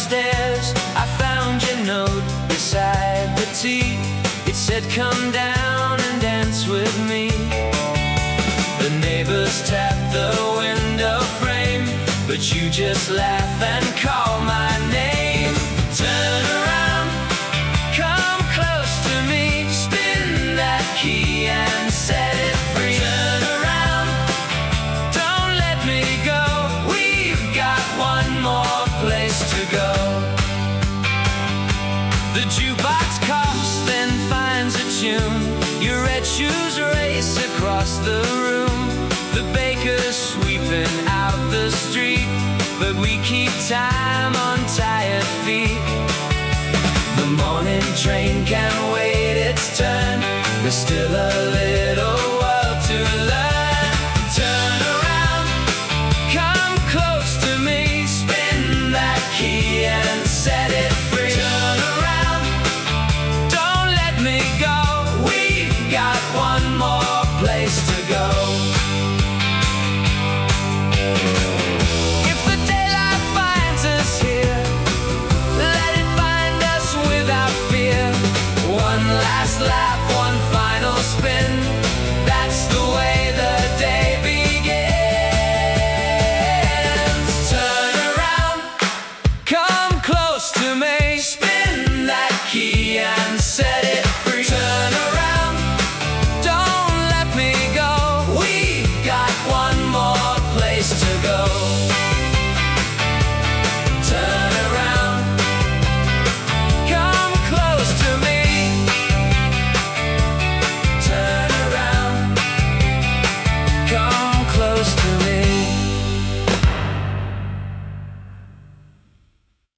downstairs, I found your note beside the tea. It said, come down and dance with me. The neighbors tapped the window frame, but you just laugh and call my name. Turn around, come close to me, spin that key and set it free. Turn around, don't let me go, we've got one more place to go. The jukebox coughs, then finds a tune. Your red shoes race across the room. The baker's sweeping out the street, but we keep time on tired feet. The morning train can't wait its turn, there's still a little world to learn. Turn around, come close to me, spin that key and set it free. Turn around, don't let me go, we've got one more place to go. If the daylight finds us here, let it find us without fear. One last laugh